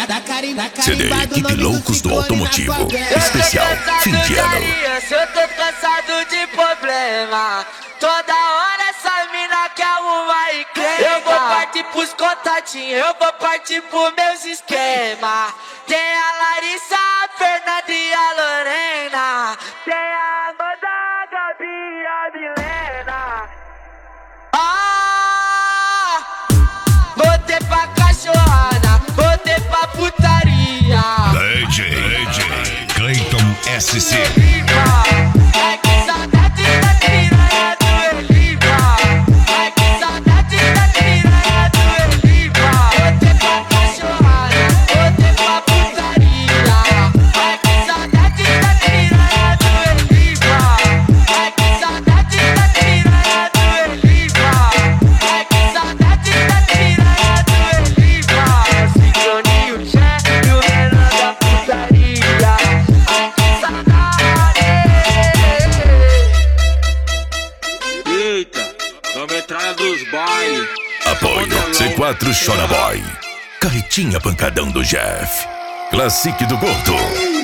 CD Equipe Loucos do Automotivo. Especial fim de ano. Eu tô cansado de problema. Toda hora essa mina quer arrumar encrenca. Eu vou partir pros contatinhos, eu vou partir pros meus esquemas. Tem a Larissa, a Fernanda e a Lorena. Tem a Amanda, a Gabi e a Milena. Botei pra cachorrada, botei pra putaria. DJ Clayton SC. É que saudade da piranha do Elipa. É que saudade da piranha do Elipa. Botei pra cachorrada, botei pra putaria. É que saudade da piranha do Elipa. É que saudade da piranha do Elipa. É que saudade da piranha do Elipa. Sincronia, o chefe e o menor da putaria. É que saudade. Eita, é uma entrada dos bailes. Apoio C4 Chora Boy. Carretinha Pancadão do Jeff. Classique do Porto.